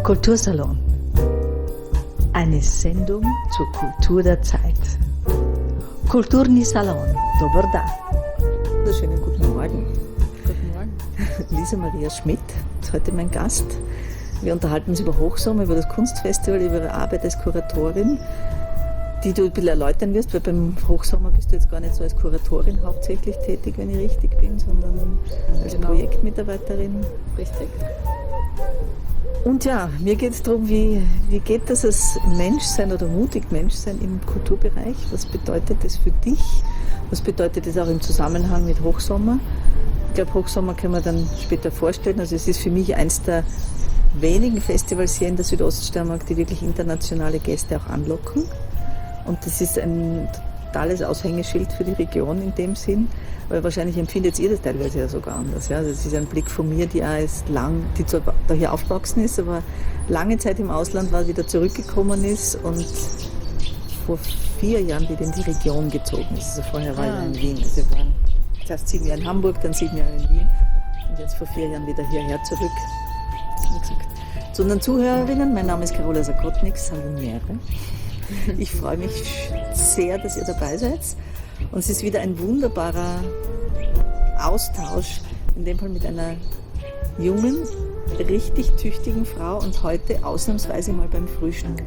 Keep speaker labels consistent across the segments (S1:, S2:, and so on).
S1: Kultursalon. Eine Sendung zur Kultur der Zeit. Kulturni Salon, dober da. Schönen guten Morgen.
S2: Guten Morgen.
S1: Lisa Maria Schmidt ist heute mein Gast. Wir unterhalten uns über Hochsommer, über das Kunstfestival, über ihre Arbeit als Kuratorin, die du ein bisschen erläutern wirst, weil beim Hochsommer bist du jetzt gar nicht so als Kuratorin hauptsächlich tätig, wenn ich richtig bin, sondern als Projektmitarbeiterin.
S2: Richtig.
S1: Und ja, mir geht es darum, wie geht das als Menschsein oder mutig Menschsein im Kulturbereich? Was bedeutet das für dich? Was bedeutet das auch im Zusammenhang mit Hochsommer? Ich glaube, Hochsommer können wir dann später vorstellen. Also es ist für mich eins der wenigen Festivals hier in der Südoststeiermark, die wirklich internationale Gäste auch anlocken. Und das ist ein totales Aushängeschild für die Region in dem Sinn. Weil wahrscheinlich empfindet ihr das teilweise ja sogar anders. Ja? Das ist ein Blick von mir, die zwar da hier aufgewachsen ist, aber lange Zeit im Ausland war, wieder zurückgekommen ist und vor 4 Jahren wieder in die Region gezogen ist. Also vorher war ich in Wien. Also wir waren zuerst 7 Jahre in Hamburg, dann 7 Jahre in Wien und jetzt vor 4 Jahren wieder hierher zurück. Zu unseren Zuhörerinnen, mein Name ist Carola Sakotnik, Saloniere. Ich freue mich sehr, dass ihr dabei seid. Und es ist wieder ein wunderbarer Austausch, in dem Fall mit einer jungen, richtig tüchtigen Frau und heute ausnahmsweise mal beim Frühstück.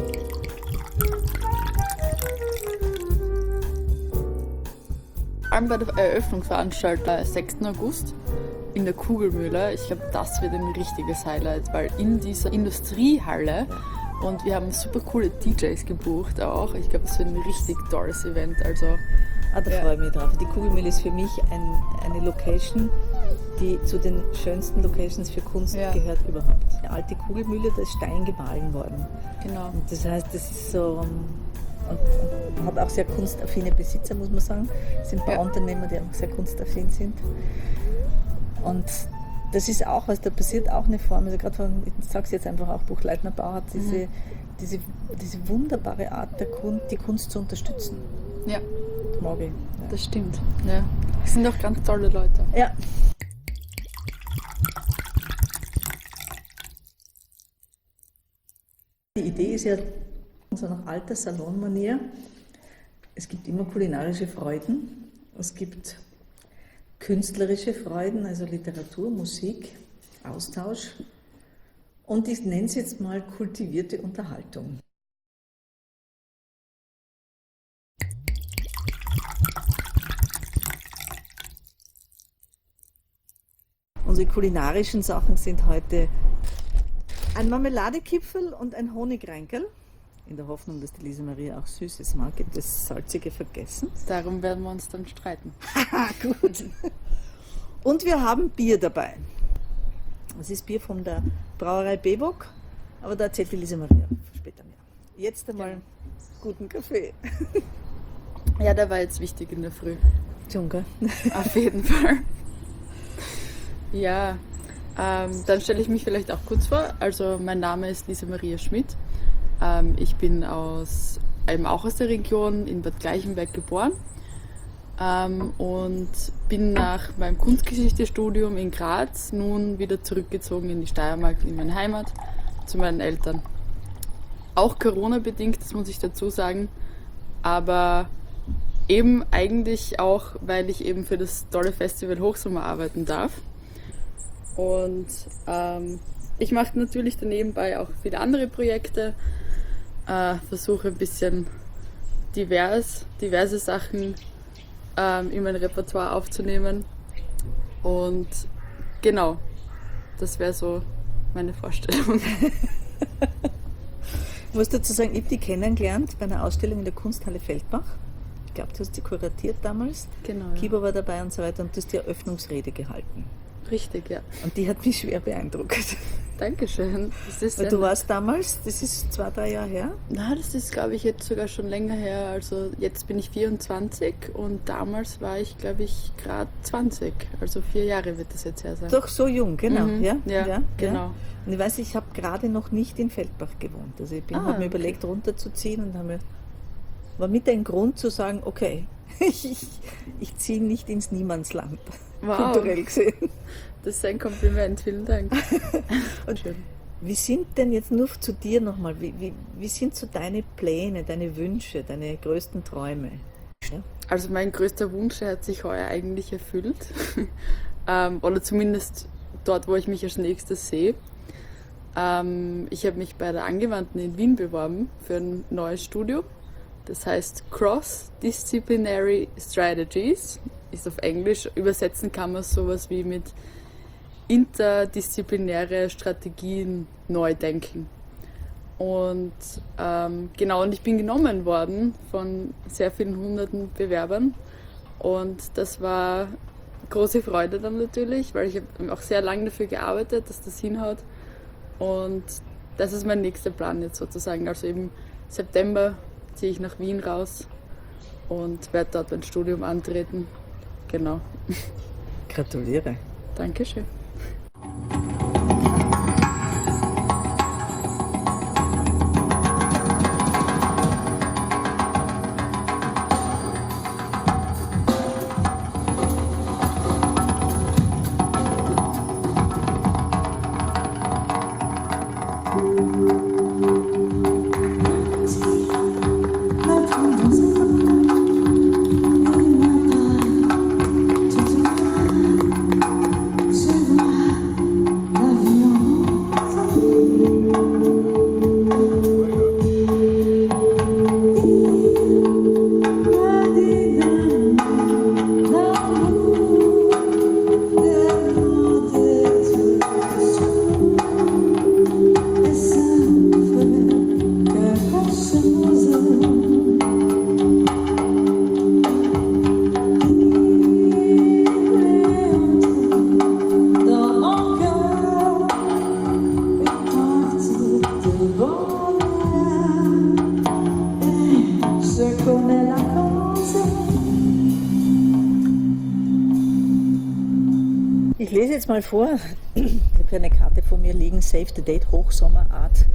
S2: Vor allem bei der Eröffnungsveranstaltung 6. August in der Kugelmühle. Ich glaube, das wird ein richtiges Highlight, weil in dieser Industriehalle und wir haben super coole DJs gebucht auch. Ich glaube, das wird ein richtig tolles Event. Also,
S1: da freue ich mich drauf. Die Kugelmühle ist für mich eine Location, die zu den schönsten Locations für Kunst gehört überhaupt. Die alte Kugelmühle, da ist Stein gemahlen worden.
S2: Genau.
S1: Und das heißt, das ist so... Und hat auch sehr kunstaffine Besitzer, muss man sagen. Es sind Bauunternehmer, die auch sehr kunstaffin sind. Und das ist auch was, da passiert auch eine Form, also gerade von, ich sage es jetzt einfach auch, Buchleitner Bau hat diese wunderbare Art der Kunst, die Kunst zu unterstützen.
S2: Ja.
S1: Mag ich. Ja.
S2: Das stimmt. Ja. Das sind auch ganz tolle Leute.
S1: Ja. Die Idee ist ja, so nach alter Salonmanier, es gibt immer kulinarische Freuden, es gibt künstlerische Freuden, also Literatur, Musik, Austausch und ich nenne es jetzt mal kultivierte Unterhaltung. Unsere kulinarischen Sachen sind heute ein Marmeladekipferl und ein Honigreinkerl. In der Hoffnung, dass die Lisa Maria auch Süßes mag, gibt es Salzige vergessen.
S2: Darum werden wir uns dann streiten.
S1: Gut. Und wir haben Bier dabei. Das ist Bier von der Brauerei Bewok, aber da erzählt die Lisa Maria später mehr. Jetzt einmal guten Kaffee.
S2: Ja, der war jetzt wichtig in der Früh.
S1: Junge.
S2: Auf jeden Fall. Ja, dann stelle ich mich vielleicht auch kurz vor. Also mein Name ist Lisa Maria Schmidt. Ich bin auch aus der Region in Bad Gleichenberg geboren und bin nach meinem Kunstgeschichtestudium in Graz nun wieder zurückgezogen in die Steiermark, in meine Heimat, zu meinen Eltern. Auch Corona-bedingt, das muss ich dazu sagen, aber eben eigentlich auch, weil ich eben für das tolle Festival Hochsommer arbeiten darf. Und ich mache natürlich daneben auch viele andere Projekte, versuche ein bisschen diverse Sachen in mein Repertoire aufzunehmen. Und genau, das wäre so meine Vorstellung.
S1: Ich muss dazu sagen, ich habe die kennengelernt bei einer Ausstellung in der Kunsthalle Feldbach. Ich glaube, du hast die kuratiert damals.
S2: Genau.
S1: Kibo war dabei und so weiter und du hast die Eröffnungsrede gehalten.
S2: Richtig, ja.
S1: Und die hat mich schwer beeindruckt.
S2: Dankeschön.
S1: Weil du warst damals, das ist 2-3 Jahre her?
S2: Na, das ist, glaube ich, jetzt sogar schon länger her. Also jetzt bin ich 24 und damals war ich, glaube ich, gerade 20. Also 4 Jahre wird das jetzt her sein.
S1: Doch, so jung, genau. Ja,
S2: genau.
S1: Ja. Und ich weiß, ich habe gerade noch nicht in Feldbach gewohnt. Also ich habe mir überlegt, runterzuziehen und war mit ein Grund zu sagen, okay, ich ziehe nicht ins Niemandsland,
S2: wow.
S1: Kulturell gesehen.
S2: Das ist ein Kompliment, vielen Dank.
S1: Und
S2: schön.
S1: Wie sind denn jetzt nur zu dir nochmal, wie sind so deine Pläne, deine Wünsche, deine größten Träume? Ja?
S2: Also mein größter Wunsch, der hat sich heuer eigentlich erfüllt. Oder zumindest dort, wo ich mich als nächstes sehe. Ich habe mich bei der Angewandten in Wien beworben für ein neues Studium. Das heißt Cross-Disciplinary Strategies, ist auf Englisch. Übersetzen kann man sowas wie mit interdisziplinäre Strategien neu denken. Und und ich bin genommen worden von sehr vielen hunderten Bewerbern. Und das war große Freude dann natürlich, weil ich habe auch sehr lange dafür gearbeitet, dass das hinhaut. Und das ist mein nächster Plan jetzt sozusagen. Also im September ziehe ich nach Wien raus und werde dort mein Studium antreten. Genau.
S1: Gratuliere.
S2: Dankeschön.
S1: Ich lese jetzt mal vor, ich habe hier eine Karte vor mir liegen, Save the Date Hochsommerart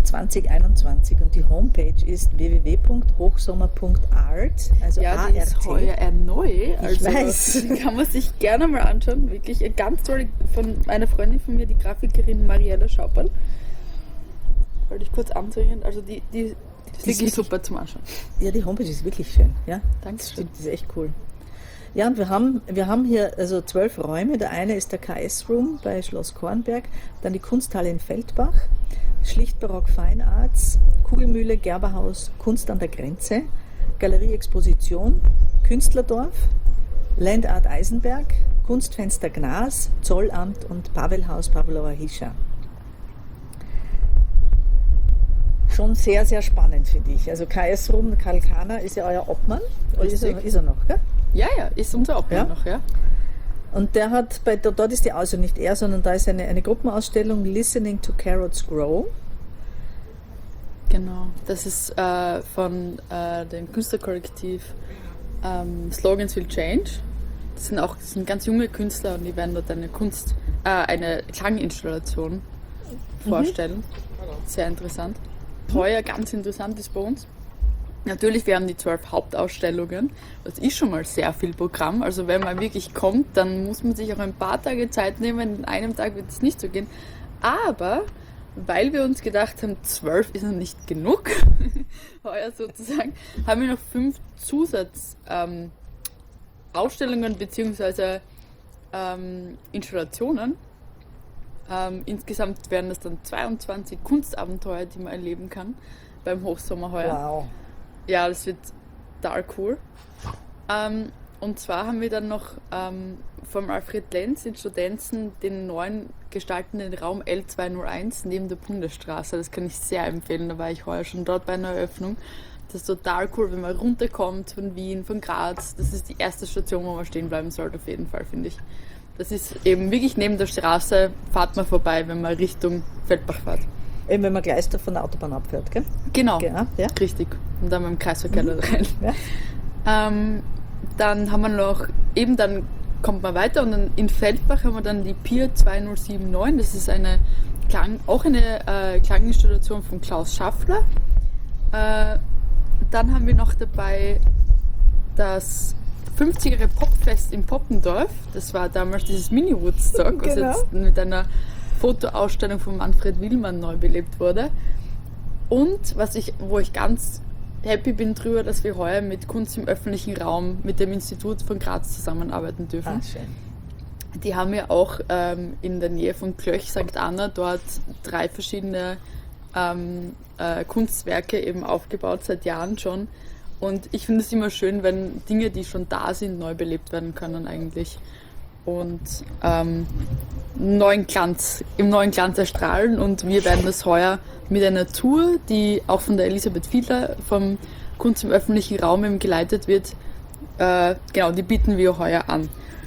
S1: 2021 und die Homepage ist www.hochsommer.art, also
S2: ja, die ist heuer neu, also
S1: ich weiß.
S2: Die kann man sich gerne mal anschauen, wirklich ganz toll, von einer Freundin von mir, die Grafikerin Mariella Schauperl, wollte ich kurz anzeigen, also die ist wirklich super zum Anschauen.
S1: Ja, die Homepage ist wirklich schön, ja.
S2: Dankeschön.
S1: Die ist echt cool. Ja, und wir haben hier also 12 Räume. Der eine ist der KS-Room bei Schloss Kornberg, dann die Kunsthalle in Feldbach, Schlichtbarock Fine Arts, Kugelmühle, Gerberhaus, Kunst an der Grenze, Galerie Exposition, Künstlerdorf, Land Art Eisenberg, Kunstfenster Gnas, Zollamt und Pavelhaus Pavlova Hischa. Schon sehr, sehr spannend für dich. Also KS-Room, Karl Kahner ist ja euer Obmann. Ist er noch, gell?
S2: Ja, ist unser Obmann noch, ja.
S1: Und der hat, dort ist die also nicht er, sondern da ist eine Gruppenausstellung Listening to Carrots Grow.
S2: Genau, das ist von dem Künstlerkollektiv Slogans Will Change. Das sind ganz junge Künstler und die werden dort eine Klanginstallation vorstellen. Sehr interessant. Heuer ganz interessant ist bei uns. Natürlich, wir haben die 12 Hauptausstellungen. Das ist schon mal sehr viel Programm. Also wenn man wirklich kommt, dann muss man sich auch ein paar Tage Zeit nehmen. In einem Tag wird es nicht so gehen. Aber weil wir uns gedacht haben, 12 ist noch nicht genug, heuer sozusagen, haben wir noch 5 Zusatzausstellungen bzw. Installationen. Insgesamt werden das dann 22 Kunstabenteuer, die man erleben kann beim Hochsommer heuer.
S1: Wow.
S2: Ja, das wird total cool. Und zwar haben wir dann noch vom Alfred Lenz in Studenzen den neuen gestaltenden Raum L201 neben der Bundesstraße. Das kann ich sehr empfehlen, da war ich heuer schon dort bei einer Eröffnung. Das ist total cool, wenn man runterkommt von Wien, von Graz. Das ist die erste Station, wo man stehen bleiben sollte, auf jeden Fall, finde ich. Das ist eben wirklich neben der Straße, fahrt man vorbei, wenn man Richtung Feldbach fährt.
S1: Eben wenn man gleich von der Autobahn abfährt, gell?
S2: Genau,
S1: ja.
S2: Richtig. Und dann mit dem Kreisverkehr rein.
S1: Ja.
S2: Dann haben wir noch, dann kommt man weiter und dann in Feldbach haben wir dann die Pier 2079. Das ist eine Klanginstallation von Klaus Schaffler. Dann haben wir noch dabei das 50er Popfest in Poppendorf. Das war damals dieses Mini-Woodstock,
S1: genau.
S2: also jetzt mit einer Fotoausstellung von Manfred Willmann neu belebt wurde. Und wo ich ganz happy bin drüber, dass wir heuer mit Kunst im öffentlichen Raum mit dem Institut von Graz zusammenarbeiten dürfen.
S1: Ah, schön.
S2: Die haben ja auch in der Nähe von Klöch, St. Anna, dort 3 verschiedene Kunstwerke eben aufgebaut, seit Jahren schon. Und ich finde es immer schön, wenn Dinge, die schon da sind, neu belebt werden können eigentlich. Und im neuen Glanz erstrahlen. Und wir werden das heuer mit einer Tour, die auch von der Elisabeth Fiedler vom Kunst im öffentlichen Raum eben geleitet wird, die bieten wir heuer an.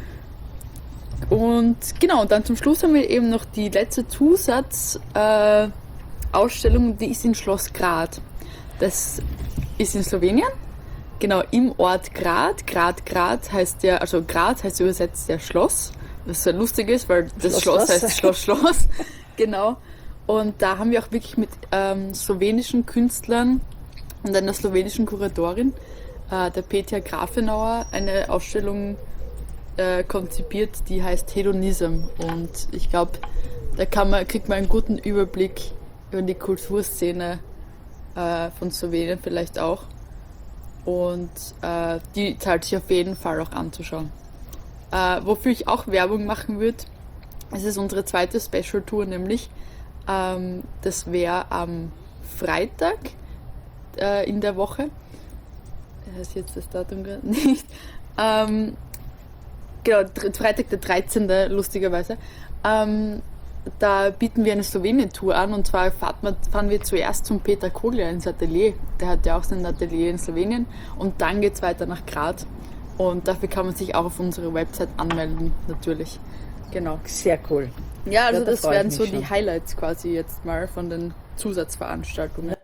S2: Und genau, dann zum Schluss haben wir eben noch die letzte Zusatzausstellung, die ist in Schloss Grad. Das ist in Slowenien, genau im Ort Grad. Grad heißt ja, also Grad heißt übersetzt ja Schloss, was sehr lustig ist, weil das Schloss heißt Schloss. Genau. Und da haben wir auch wirklich mit slowenischen Künstlern und einer slowenischen Kuratorin, der Petja Grafenauer, eine Ausstellung konzipiert, die heißt Hedonism. Und ich glaube, da kriegt man einen guten Überblick über die Kulturszene von Slowenien vielleicht auch. Und die zahlt sich auf jeden Fall auch anzuschauen. Wofür ich auch Werbung machen würde, es ist unsere zweite Special Tour, nämlich das wäre am Freitag in der Woche. Ich weiß jetzt das Datum gerade nicht. Genau, Freitag der 13. lustigerweise. Da bieten wir eine Slowenien-Tour an, und zwar fahren wir zuerst zum Peter Kogler ins Atelier. Der hat ja auch sein Atelier in Slowenien, und dann geht es weiter nach Graz. Und dafür kann man sich auch auf unserer Website anmelden, natürlich. Genau.
S1: Sehr cool.
S2: Ja, also
S1: Ja, da
S2: das
S1: freu ich
S2: wären
S1: mich
S2: so
S1: schon.
S2: die Highlights quasi jetzt mal von den Zusatzveranstaltungen.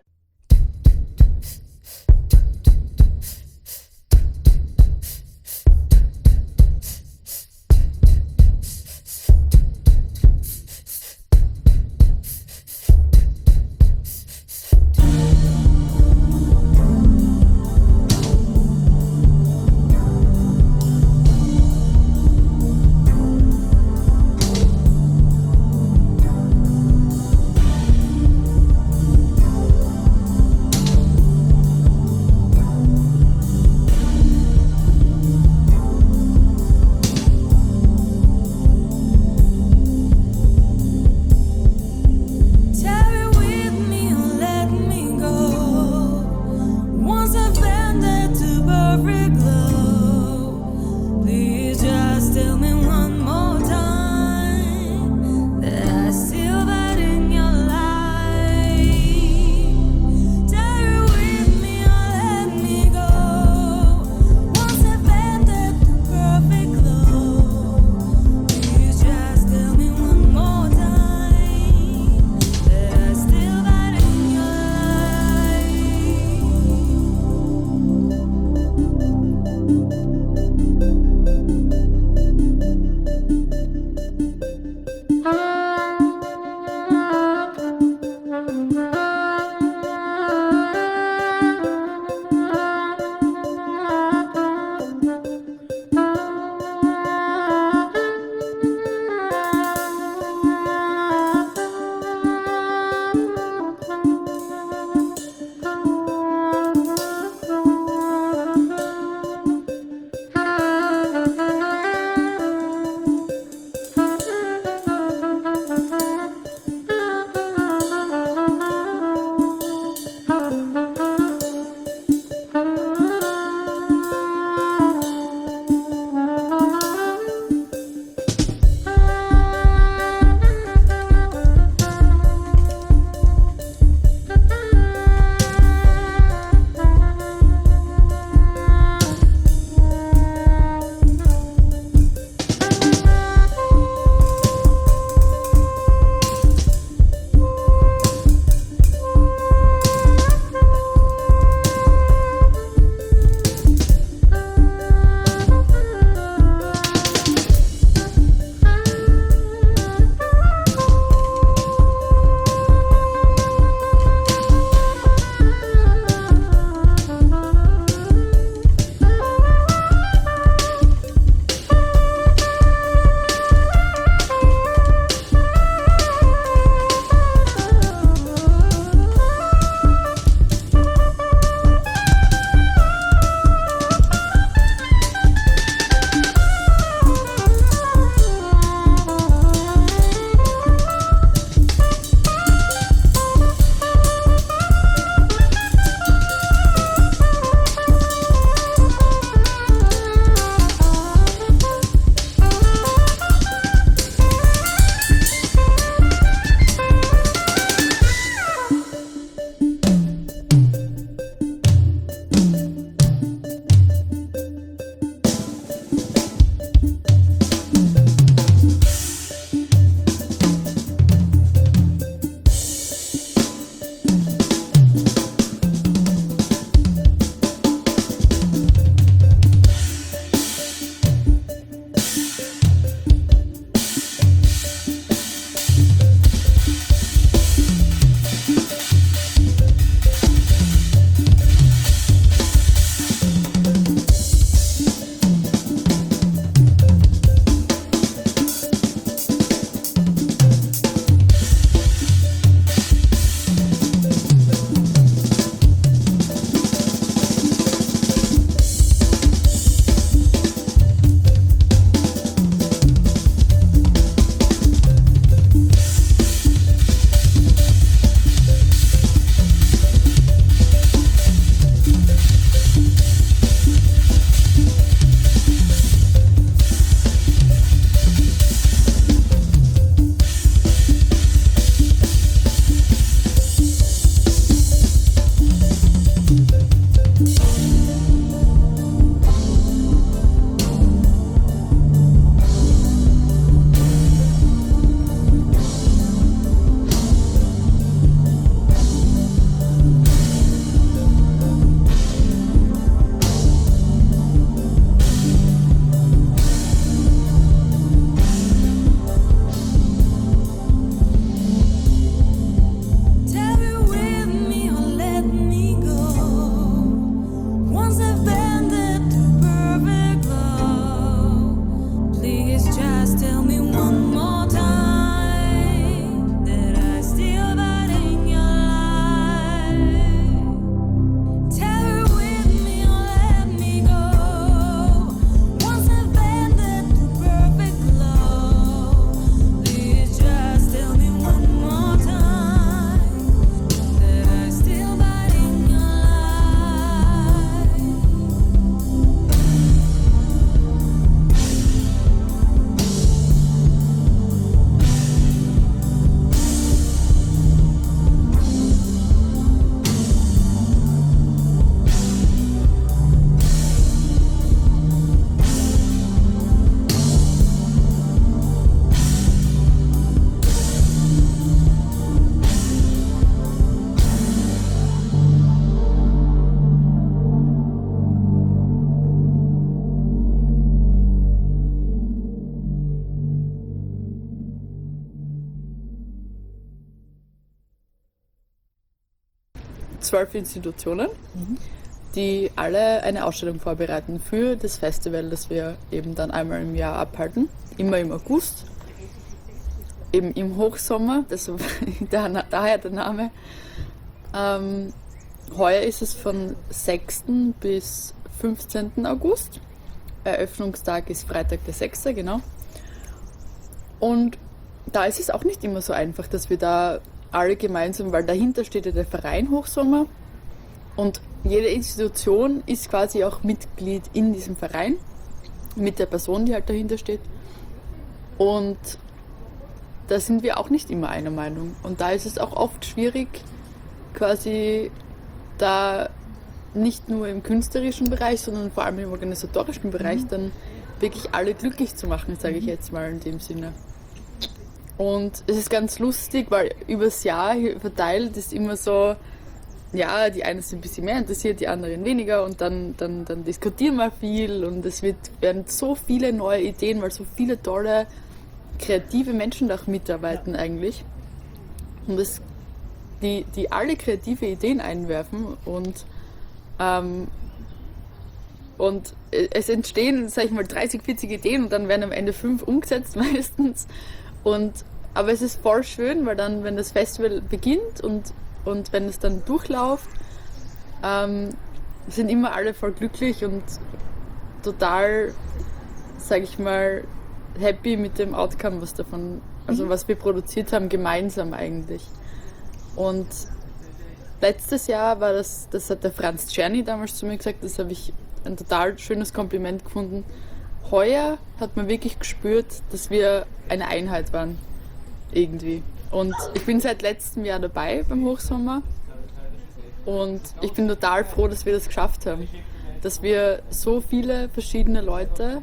S2: 12 Institutionen, die alle eine Ausstellung vorbereiten für das Festival, das wir eben dann einmal im Jahr abhalten, immer im August, eben im Hochsommer, daher der Name. Heuer ist es von 6. bis 15. August. Eröffnungstag ist Freitag der 6., genau. Und da ist es auch nicht immer so einfach, dass wir da alle gemeinsam, weil dahinter steht ja der Verein Hochsommer und jede Institution ist quasi auch Mitglied in diesem Verein mit der Person, die halt dahinter steht. Und da sind wir auch nicht immer einer Meinung. Und da ist es auch oft schwierig, quasi da nicht nur im künstlerischen Bereich, sondern vor allem im organisatorischen Bereich dann wirklich alle glücklich zu machen, sage ich jetzt mal in dem Sinne. Und es ist ganz lustig, weil übers Jahr verteilt ist immer so, ja, die einen sind ein bisschen mehr interessiert, die anderen weniger und dann diskutieren wir viel und es werden so viele neue Ideen, weil so viele tolle, kreative Menschen da auch mitarbeiten eigentlich. Und die alle kreative Ideen einwerfen und es entstehen, sag ich mal, 30, 40 Ideen und dann werden am Ende 5 umgesetzt meistens. Aber es ist voll schön, weil dann, wenn das Festival beginnt und wenn es dann durchläuft, sind immer alle voll glücklich und total, sag ich mal, happy mit dem Outcome, was davon, also was wir produziert haben, gemeinsam eigentlich. Und letztes Jahr war das hat der Franz Czerny damals zu mir gesagt, das habe ich ein total schönes Kompliment gefunden. Heuer hat man wirklich gespürt, dass wir eine Einheit waren, irgendwie. Und ich bin seit letztem Jahr dabei beim Hochsommer und ich bin total froh, dass wir das geschafft haben. Dass wir so viele verschiedene Leute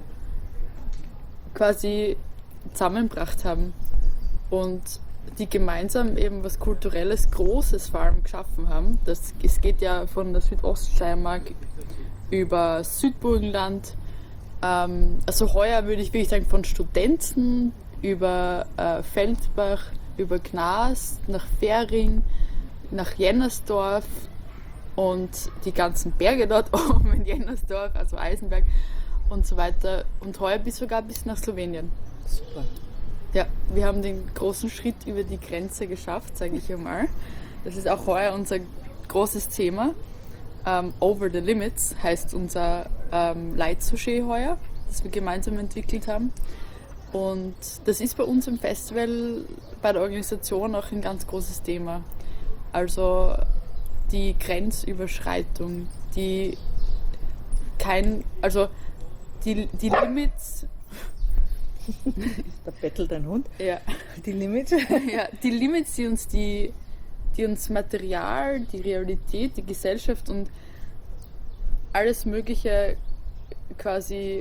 S2: quasi zusammengebracht haben und die gemeinsam eben was Kulturelles, Großes vor allem geschaffen haben. Es geht ja von der Südoststeiermark über Südburgenland. Also heuer würde ich wirklich sagen von Studenzen über Feldbach, über Gnas, nach Fähring, nach Jennersdorf und die ganzen Berge dort oben in Jennersdorf, also Eisenberg und so weiter. Und heuer sogar bis nach Slowenien.
S1: Super.
S2: Ja, wir haben den großen Schritt über die Grenze geschafft, sage ich einmal. Das ist auch heuer unser großes Thema. Over the Limits heißt unser Leitsujet heuer, das wir gemeinsam entwickelt haben. Und das ist bei uns im Festival, bei der Organisation auch ein ganz großes Thema. Also die Grenzüberschreitung, die Limits.
S1: Da bettelt ein Hund.
S2: Ja.
S1: Die Limits.
S2: Ja, die Limits, die uns Material, die Realität, die Gesellschaft und alles Mögliche quasi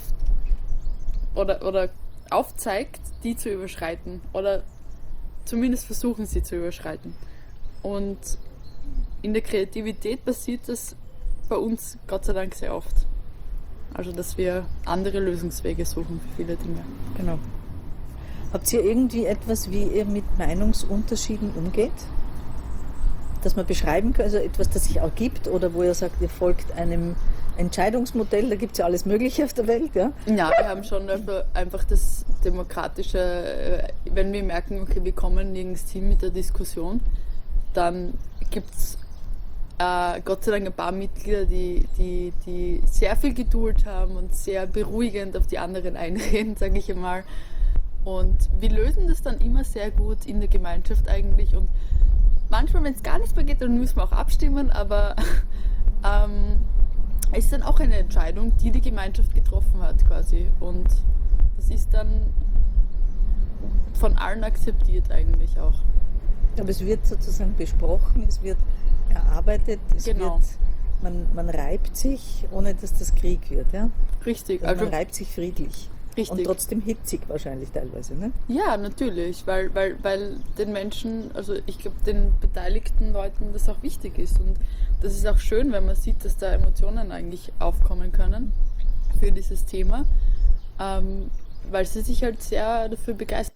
S2: aufzeigt, die zu überschreiten oder zumindest versuchen sie zu überschreiten. Und in der Kreativität passiert das bei uns Gott sei Dank sehr oft. Also dass wir andere Lösungswege suchen für viele Dinge.
S1: Genau. Habt ihr irgendwie etwas, wie ihr mit Meinungsunterschieden umgeht? Dass man beschreiben kann, also etwas, das sich auch gibt oder wo ihr sagt, ihr folgt einem Entscheidungsmodell, da gibt es ja alles Mögliche auf der Welt, ja?
S2: Ja, wir haben schon einfach das Demokratische, wenn wir merken, okay, wir kommen nirgends hin mit der Diskussion, dann gibt es Gott sei Dank ein paar Mitglieder, die sehr viel Geduld haben und sehr beruhigend auf die anderen einreden, sage ich einmal. Und wir lösen das dann immer sehr gut in der Gemeinschaft eigentlich. Und manchmal, wenn es gar nicht mehr geht, dann müssen wir auch abstimmen, aber es ist dann auch eine Entscheidung, die die Gemeinschaft getroffen hat quasi. Und das ist dann von allen akzeptiert eigentlich auch.
S1: Aber es wird sozusagen besprochen, es wird erarbeitet,
S2: Genau.
S1: Man reibt sich, ohne dass das Krieg wird. Ja?
S2: Richtig.
S1: Also man reibt sich friedlich.
S2: Richtig.
S1: Und trotzdem hitzig wahrscheinlich teilweise. Ne?
S2: Ja, natürlich, weil den Menschen, also ich glaube, den beteiligten Leuten das auch wichtig ist. Und das ist auch schön, wenn man sieht, dass da Emotionen eigentlich aufkommen können für dieses Thema, weil sie sich halt sehr dafür begeistern. begeistern.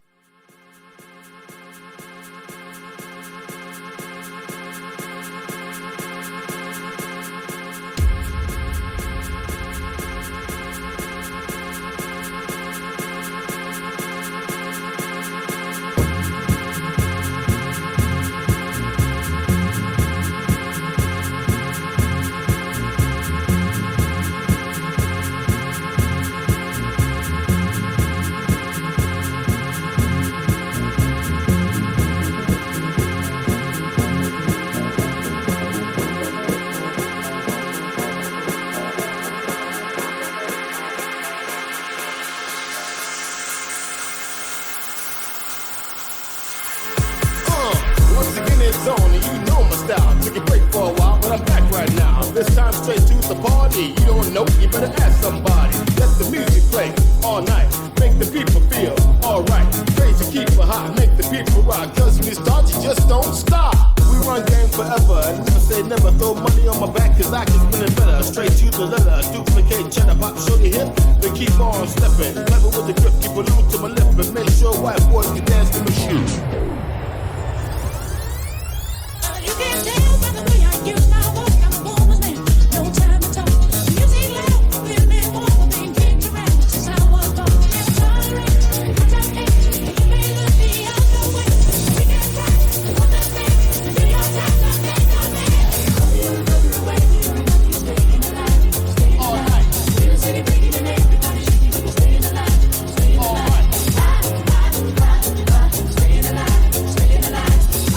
S3: straight to the party. You don't know, you better ask somebody. Let the music play all night. Make the people feel alright. Crazy, keep it hot, make the people rock. Cause when you start, you just don't stop. We run game forever and never say never. Throw money on my back cause I can spin it better. Straight to the letter, duplicate cheddar, pop, show the hip. Then keep on stepping. Clever with the grip, keep a loop to my lip. And make sure white boys can dance to my shoes.
S4: You can't tell by the way I use my walk. I'm a woman's man, no time to talk. Music loud, women walk, being kicked around. This is how I was born. Never tolerate, I just hate. You may look me out the way. We can try, what the thing. Do your time, don't make no man. Staying alive, staying
S3: All
S4: alive.
S3: night,
S4: We're the city breathing and everybody shaking. Staying alive, staying
S3: all
S4: alive.
S3: right.
S4: Staying alive, staying alive.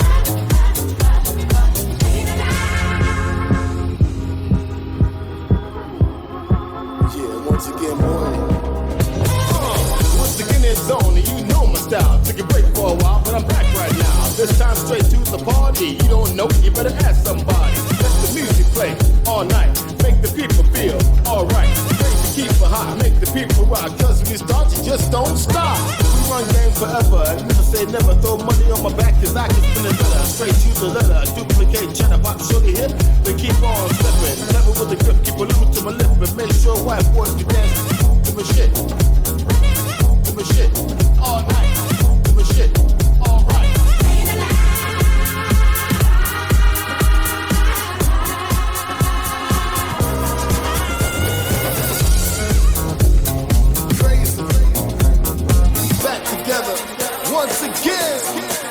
S3: Yeah, once again, boy. Once again, it's on, and you know my style. Took a break for a while, but I'm back right now. This time straight to the party. You don't know, you better ask somebody. Let the music play all night. Make the people feel alright. Crazy, keep it hot, make the people rock. Cause when you start, you just don't stop. We run game forever, and never say never. Throw money on my back, cause I can spin it better. Straight to the letter, duplicate cheddar, pop, show the hip. Then keep on stepping. Clever with the grip, keep a loop to my lip. And make sure white boys can dance to my shit. To my shit, all night. To my shit, all right. Crazy. Back together once again.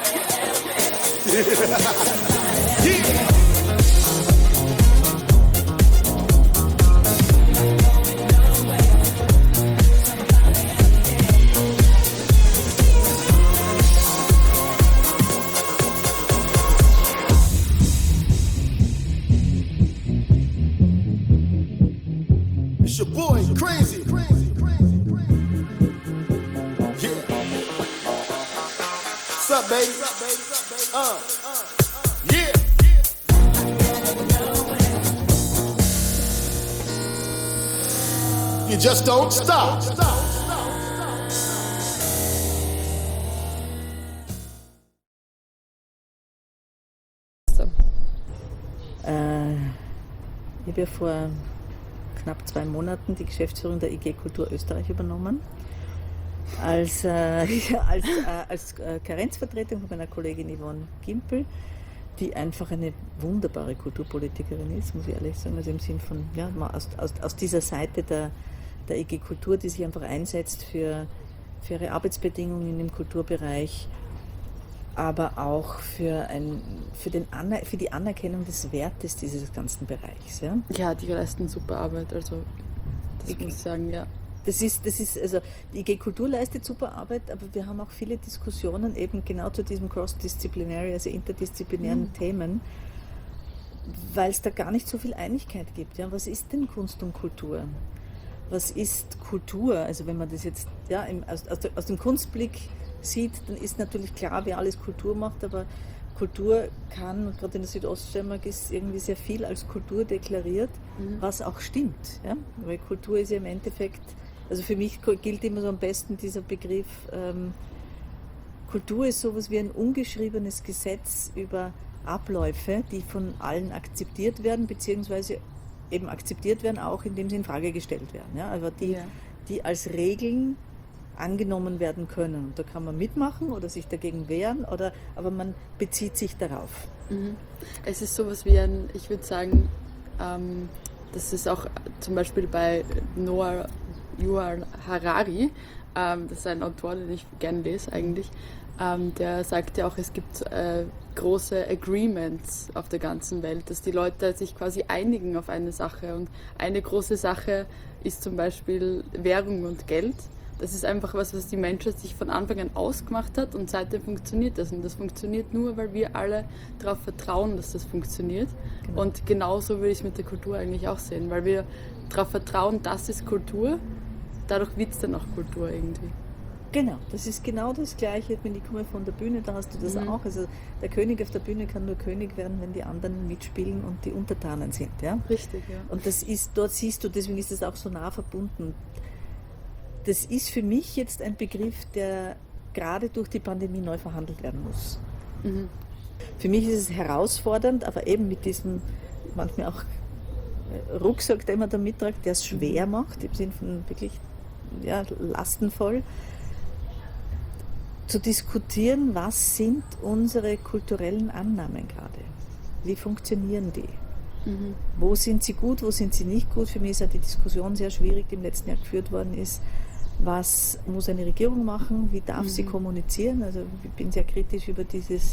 S3: Yeah. It's your boy, Crazy. Yeah. What's up, baby? Yeah. You just don't stop.
S1: Ich habe ja vor knapp 2 Monaten die Geschäftsführung der IG Kultur Österreich übernommen. Als Karenzvertretung von meiner Kollegin Yvonne Gimpel, die einfach eine wunderbare Kulturpolitikerin ist, muss ich ehrlich sagen. Also im Sinn von, ja, aus dieser Seite der IG Kultur, die sich einfach einsetzt für ihre Arbeitsbedingungen im Kulturbereich, aber auch für die Anerkennung des Wertes dieses ganzen Bereichs. Ja,
S2: Ja, die leisten super Arbeit, also das muss ich sagen, ja.
S1: Das ist, also die IG Kultur leistet super Arbeit, aber wir haben auch viele Diskussionen eben genau zu diesem cross-disciplinary, also interdisziplinären Themen, weil es da gar nicht so viel Einigkeit gibt. Ja, was ist denn Kunst und Kultur? Was ist Kultur? Also wenn man das jetzt aus dem Kunstblick sieht, dann ist natürlich klar, wer alles Kultur macht, aber Kultur kann, und gerade in der Südoststeiermark ist irgendwie sehr viel als Kultur deklariert, was auch stimmt. Ja? Weil Kultur ist ja im Endeffekt, also für mich gilt immer so am besten dieser Begriff, Kultur ist sowas wie ein ungeschriebenes Gesetz über Abläufe, die von allen akzeptiert werden, beziehungsweise eben akzeptiert werden, auch indem sie in Frage gestellt werden. Ja? Also die als Regeln angenommen werden können. Und da kann man mitmachen oder sich dagegen wehren, aber man bezieht sich darauf.
S2: Es ist sowas wie ich würde sagen, das ist auch zum Beispiel bei Noah Yuval Harari, das ist ein Autor, den ich gerne lese eigentlich, der sagt ja auch, es gibt große Agreements auf der ganzen Welt, dass die Leute sich quasi einigen auf eine Sache, und eine große Sache ist zum Beispiel Währung und Geld. Das ist einfach was die Menschheit sich von Anfang an ausgemacht hat, und seitdem funktioniert das. Und das funktioniert nur, weil wir alle darauf vertrauen, dass das funktioniert. Genau. Und genauso würde ich es mit der Kultur eigentlich auch sehen, weil wir darauf vertrauen, das ist Kultur, dadurch wird es dann auch Kultur irgendwie.
S1: Genau, das ist genau das Gleiche. Wenn ich komme von der Bühne, da hast du das auch. Also der König auf der Bühne kann nur König werden, wenn die anderen mitspielen und die Untertanen sind. Ja?
S2: Richtig, ja.
S1: Und das ist, dort siehst du, deswegen ist es auch so nah verbunden. Das ist für mich jetzt ein Begriff, der gerade durch die Pandemie neu verhandelt werden muss. Für mich ist es herausfordernd, aber eben mit diesem manchmal auch Rucksack, den man da mittragt, der es schwer macht, im Sinne von wirklich lastenvoll, zu diskutieren, was sind unsere kulturellen Annahmen gerade? Wie funktionieren die? Wo sind sie gut, wo sind sie nicht gut? Für mich ist ja die Diskussion sehr schwierig, die im letzten Jahr geführt worden ist. Was muss eine Regierung machen? Wie darf sie kommunizieren? Also ich bin sehr kritisch über dieses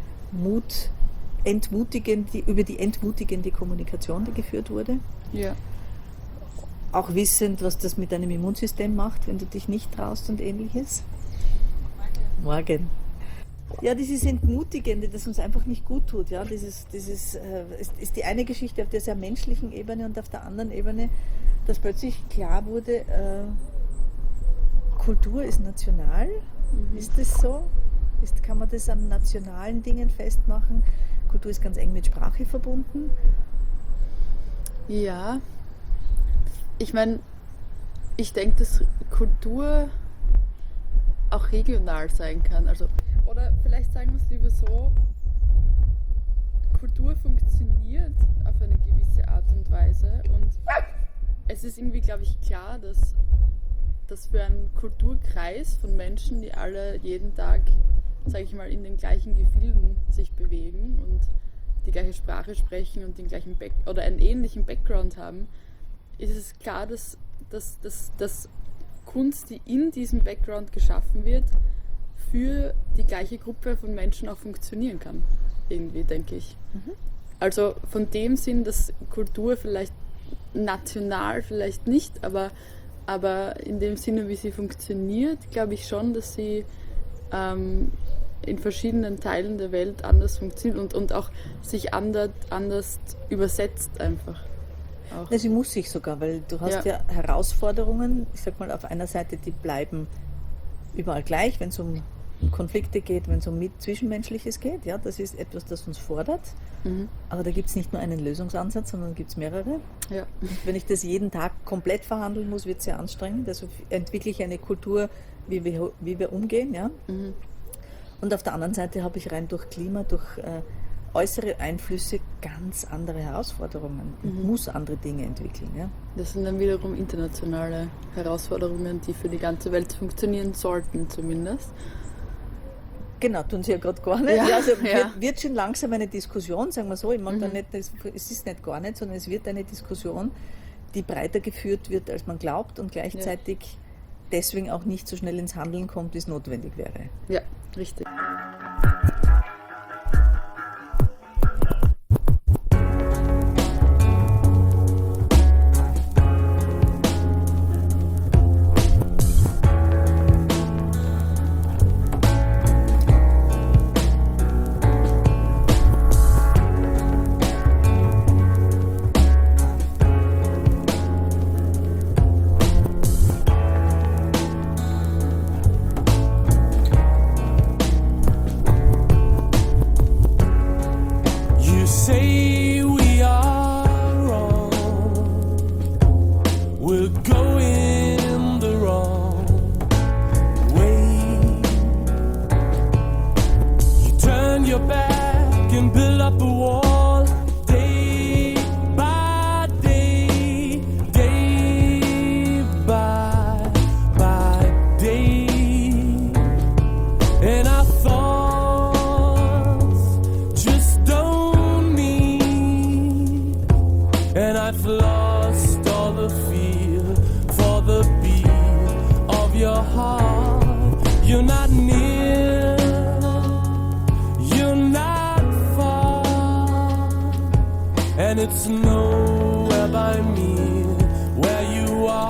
S1: über die entmutigende Kommunikation, die geführt wurde.
S2: Ja.
S1: Auch wissend, was das mit deinem Immunsystem macht, wenn du dich nicht traust und Ähnliches. Morgen. Ja, dieses Entmutigende, das uns einfach nicht gut tut. Ja, dieses ist die eine Geschichte auf der sehr menschlichen Ebene und auf der anderen Ebene, dass plötzlich klar wurde, Kultur ist national. Ist das so? Kann man das an nationalen Dingen festmachen? Kultur ist ganz eng mit Sprache verbunden.
S2: Ja, ich meine, ich denke, dass Kultur auch regional sein kann. Also, oder vielleicht sagen wir es lieber so, Kultur funktioniert auf eine gewisse Art und Weise und es ist irgendwie, glaube ich, klar, dass für einen Kulturkreis von Menschen, die alle jeden Tag, sage ich mal, in den gleichen Gefilden sich bewegen und die gleiche Sprache sprechen und den gleichen oder einen ähnlichen Background haben, ist es klar, dass Kunst, die in diesem Background geschaffen wird, für die gleiche Gruppe von Menschen auch funktionieren kann. Irgendwie, denke ich. Also von dem Sinn, dass Kultur vielleicht national, vielleicht nicht, aber in dem Sinne, wie sie funktioniert, glaube ich schon, dass sie in verschiedenen Teilen der Welt anders funktioniert und auch sich anders übersetzt einfach. Auch.
S1: Sie muss sich sogar, weil du hast ja Herausforderungen, ich sag mal auf einer Seite, die bleiben überall gleich, wenn es um Konflikte geht, wenn es um Zwischenmenschliches geht, ja, das ist etwas, das uns fordert, aber da gibt es nicht nur einen Lösungsansatz, sondern gibt es mehrere.
S2: Ja.
S1: Und wenn ich das jeden Tag komplett verhandeln muss, wird es sehr anstrengend, also entwickle ich eine Kultur, wie wir umgehen, ja. Und auf der anderen Seite habe ich rein durch Klima, durch äußere Einflüsse ganz andere Herausforderungen und muss andere Dinge entwickeln. Ja?
S2: Das sind dann wiederum internationale Herausforderungen, die für die ganze Welt funktionieren sollten zumindest.
S1: Genau, tun sie ja gerade gar nicht.
S2: Ja,
S1: Ja, also
S2: ja.
S1: wird schon langsam eine Diskussion, sagen wir so. Ich mag da nicht, es ist nicht gar nicht, sondern es wird eine Diskussion, die breiter geführt wird, als man glaubt und gleichzeitig deswegen auch nicht so schnell ins Handeln kommt, wie es notwendig wäre.
S2: Ja, richtig.
S5: You say we are wrong, we're going the wrong way. You turn your back and build up a wall day by day, day by day. And I thought just don't mean, and I've lost all the feel for the beat of your heart. You're not near, you're not far, and it's nowhere by me where you are.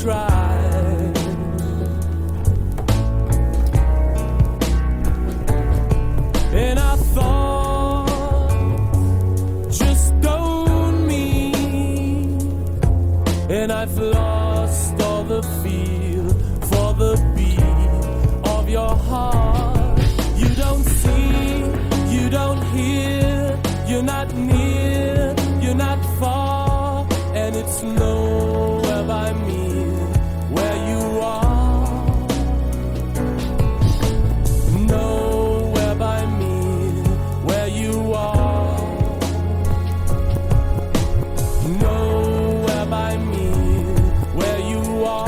S5: try. And I thought, just own me. And I've lost all the feel for the beat of your heart. You don't see, you don't hear, you're not near, you're not far, and it's nowhere by me where you are. Nowhere by me where you are. Nowhere by me where you are.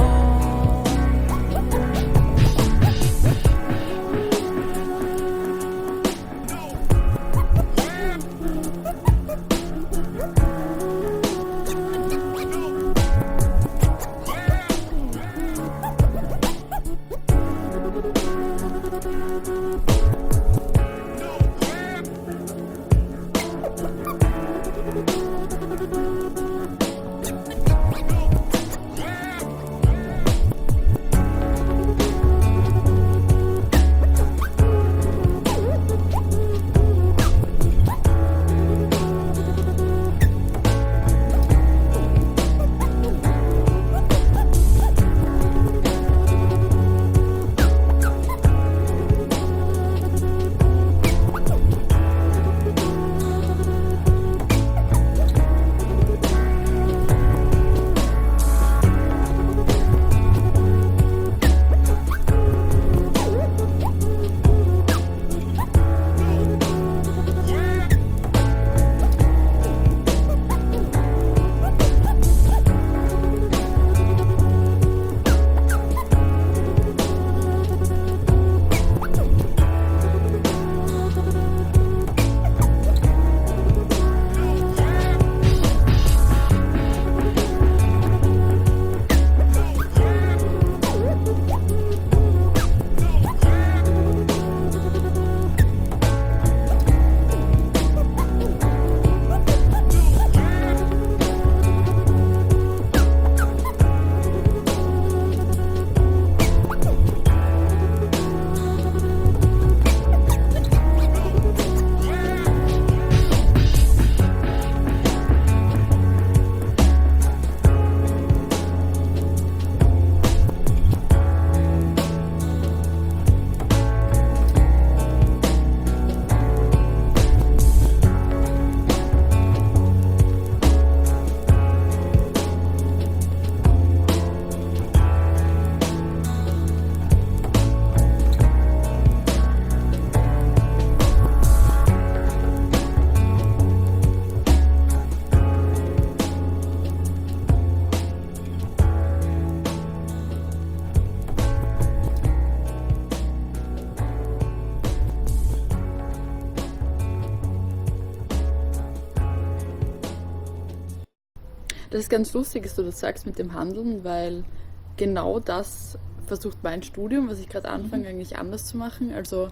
S2: Das ist ganz lustig, dass du das sagst mit dem Handeln, weil genau das versucht mein Studium, was ich gerade anfange, eigentlich anders zu machen. Also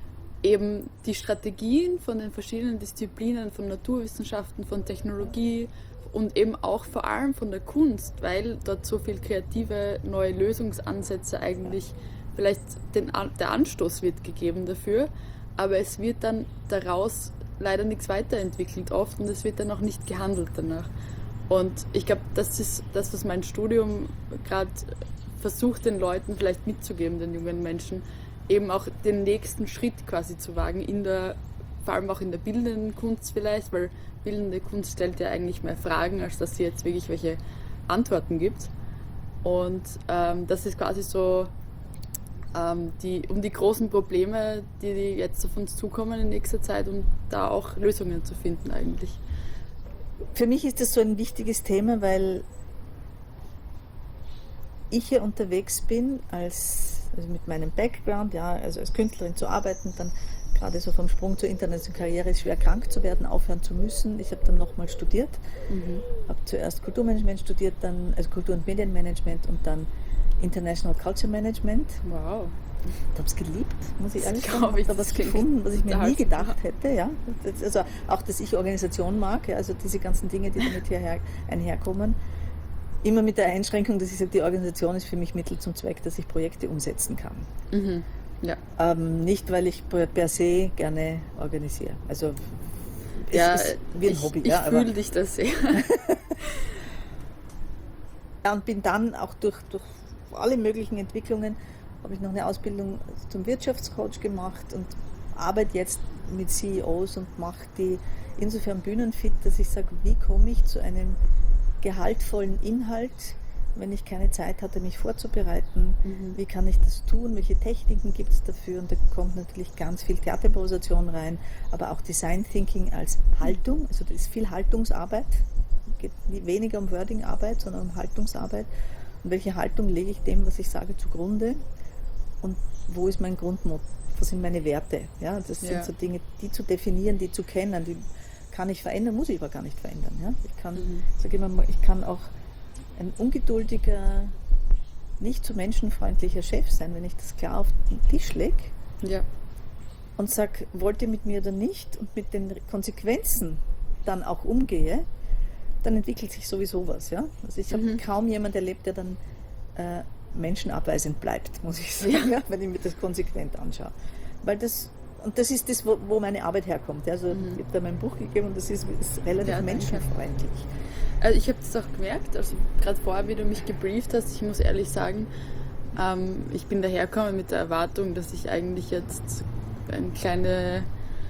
S2: eben die Strategien von den verschiedenen Disziplinen, von Naturwissenschaften, von Technologie und eben auch vor allem von der Kunst, weil dort so viel kreative neue Lösungsansätze eigentlich vielleicht der Anstoß wird gegeben dafür, aber es wird dann daraus leider nichts weiterentwickelt oft und es wird dann auch nicht gehandelt danach. Und ich glaube, das ist das, was mein Studium gerade versucht, den Leuten vielleicht mitzugeben, den jungen Menschen, eben auch den nächsten Schritt quasi zu wagen, vor allem auch in der bildenden Kunst vielleicht, weil bildende Kunst stellt ja eigentlich mehr Fragen, als dass sie jetzt wirklich welche Antworten gibt. Und das ist quasi so um die großen Probleme, die jetzt auf uns zukommen in nächster Zeit, um da auch Lösungen zu finden eigentlich.
S1: Für mich ist das so ein wichtiges Thema, weil ich hier unterwegs bin, also mit meinem Background, ja, also als Künstlerin zu arbeiten, dann gerade so vom Sprung zur internationalen Karriere ist schwer krank zu werden, aufhören zu müssen. Ich habe dann nochmal studiert, habe zuerst Kulturmanagement studiert, dann also Kultur- und Medienmanagement und dann International Culture Management.
S2: Wow.
S1: Ich habe es geliebt, muss ich ehrlich sagen.
S2: Ich
S1: habe da was gefunden, was ich mir nie gedacht hätte. Ja. Also auch, dass ich Organisation mag, ja, also diese ganzen Dinge, die damit einherkommen. Immer mit der Einschränkung, dass ich sage, die Organisation ist für mich Mittel zum Zweck, dass ich Projekte umsetzen kann.
S2: Ja.
S1: Nicht, weil ich per se gerne organisiere. Also es
S2: Ja,
S1: ist wie ein Hobby.
S2: ich
S1: Ja, aber,
S2: fühle dich das sehr.
S1: ja, und bin dann auch durch alle möglichen Entwicklungen, habe ich noch eine Ausbildung zum Wirtschaftscoach gemacht und arbeite jetzt mit CEOs und mache die insofern bühnenfit, dass ich sage, wie komme ich zu einem gehaltvollen Inhalt, wenn ich keine Zeit hatte, mich vorzubereiten, wie kann ich das tun, welche Techniken gibt es dafür, und da kommt natürlich ganz viel Theaterimprovisation rein, aber auch Design Thinking als Haltung, also da ist viel Haltungsarbeit, geht weniger um Wording-Arbeit, sondern um Haltungsarbeit, und welche Haltung lege ich dem, was ich sage, zugrunde, und wo ist mein Grundmotto, was sind meine Werte, ja, das sind so Dinge, die zu definieren, die zu kennen, die kann ich verändern, muss ich aber gar nicht verändern, ja? Ich kann, sage immer mal, ich kann auch ein ungeduldiger, nicht so menschenfreundlicher Chef sein, wenn ich das klar auf den Tisch lege
S2: Ja.
S1: und sage, wollt ihr mit mir oder nicht, und mit den Konsequenzen dann auch umgehe, dann entwickelt sich sowieso was. Ja? Also ich habe kaum jemanden erlebt, der dann menschenabweisend bleibt, muss ich sagen, ja? Wenn ich mir das konsequent anschaue. Weil das ist das, wo meine Arbeit herkommt. Also ich habe da mein Buch gegeben und das ist relativ menschenfreundlich.
S2: Also ich habe das auch gemerkt, also gerade vorher, wie du mich gebrieft hast, ich muss ehrlich sagen, ich bin dahergekommen mit der Erwartung, dass ich eigentlich jetzt eine kleine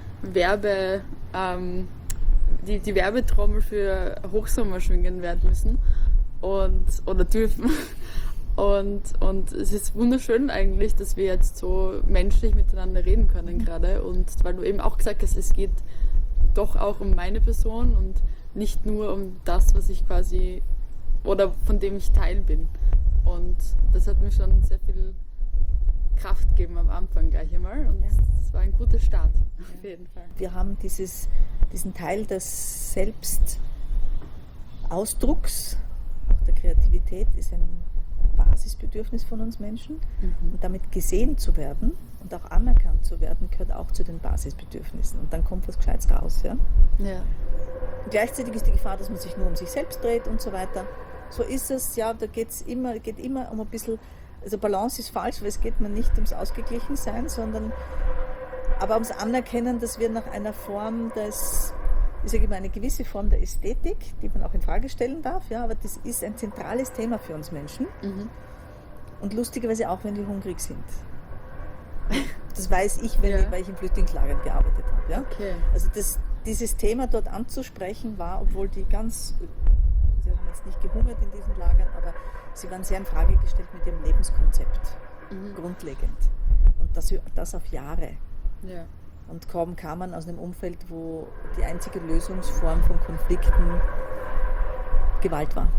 S2: die Werbetrommel für Hochsommer schwingen werden müssen oder dürfen. Und es ist wunderschön eigentlich, dass wir jetzt so menschlich miteinander reden können gerade. Und weil du eben auch gesagt hast, es geht doch auch um meine Person und nicht nur um das, was ich quasi oder von dem ich Teil bin. Und das hat mir schon sehr viel Kraft gegeben am Anfang gleich einmal. Und das war ein guter Start, auf jeden Fall.
S1: Wir haben diesen Teil des Selbstausdrucks, auch der Kreativität, ist ein Basisbedürfnis von uns Menschen. Und damit gesehen zu werden und auch anerkannt zu werden, gehört auch zu den Basisbedürfnissen. Und dann kommt was Gescheites raus. Ja?
S2: Ja.
S1: Und gleichzeitig ist die Gefahr, dass man sich nur um sich selbst dreht und so weiter. So ist es, ja, da geht immer um ein bisschen, also Balance ist falsch, weil es geht mir nicht ums Ausgeglichensein, sondern aber ums Anerkennen, dass wir nach einer Form ich sage immer, eine gewisse Form der Ästhetik, die man auch in Frage stellen darf, ja, aber das ist ein zentrales Thema für uns Menschen. Und lustigerweise auch, wenn wir hungrig sind. Das weiß ich, weil ich in Flüchtlingslagern gearbeitet habe. Ja?
S2: Okay.
S1: Also dieses Thema dort anzusprechen war, obwohl sie haben jetzt nicht gehungert in diesen Lagern, aber sie waren sehr in Frage gestellt mit ihrem Lebenskonzept, grundlegend. Und das auf Jahre.
S2: Ja.
S1: Und kaum kam man aus einem Umfeld, wo die einzige Lösungsform von Konflikten Gewalt war.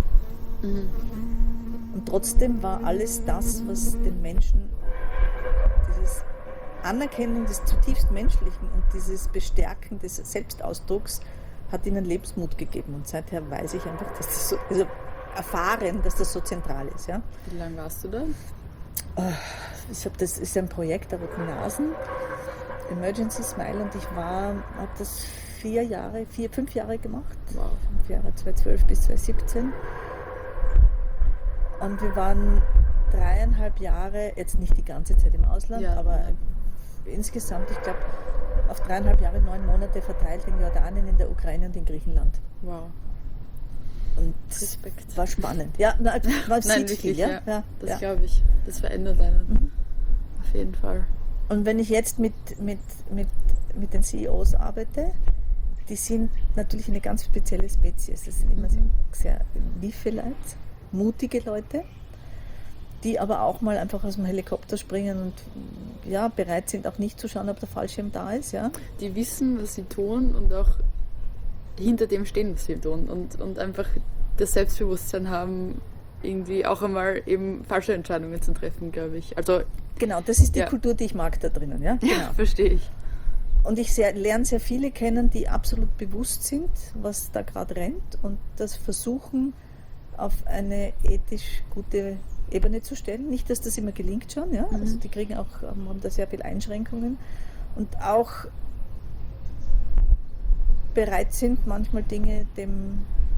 S1: Und trotzdem war alles das, was den Menschen dieses Anerkennen des zutiefst Menschlichen und dieses Bestärken des Selbstausdrucks hat ihnen Lebensmut gegeben. Und seither weiß ich einfach, dass das so, also erfahren, dass das so zentral ist. Ja?
S2: Wie lange warst du da?
S1: Das ist ein Projekt der Roten Nasen, Emergency Smile, und ich habe das 5 Jahre gemacht.
S2: Wow.
S1: 5 Jahre, 2012 bis 2017. Und wir waren 3,5 Jahre, jetzt nicht die ganze Zeit im Ausland, aber insgesamt, ich glaube, auf 3,5 Jahre, 9 Monate verteilt in Jordanien, in der Ukraine und in Griechenland.
S2: Wow.
S1: Und
S2: Respekt.
S1: war spannend. Ja, man sieht viel. Ja?
S2: Das glaube ich. Das verändert einen. Auf jeden Fall.
S1: Und wenn ich jetzt mit den CEOs arbeite, die sind natürlich eine ganz spezielle Spezies. Das sind immer sehr liefe Leute, mutige Leute, die aber auch mal einfach aus dem Helikopter springen und ja, bereit sind, auch nicht zu schauen, ob der Fallschirm da ist. Ja.
S2: Die wissen, was sie tun und auch hinter dem stehen, was sie tun. Und einfach das Selbstbewusstsein haben, irgendwie auch einmal eben falsche Entscheidungen zu treffen, glaube ich. Also
S1: genau, das ist die Kultur, die ich mag da drinnen. Ja, genau.
S2: Ja, verstehe ich.
S1: Und ich lerne sehr viele kennen, die absolut bewusst sind, was da gerade rennt und das versuchen, auf eine ethisch gute Ebene zu stellen. Nicht, dass das immer gelingt schon, ja. Also die haben da sehr viele Einschränkungen und auch bereit sind, manchmal Dinge dem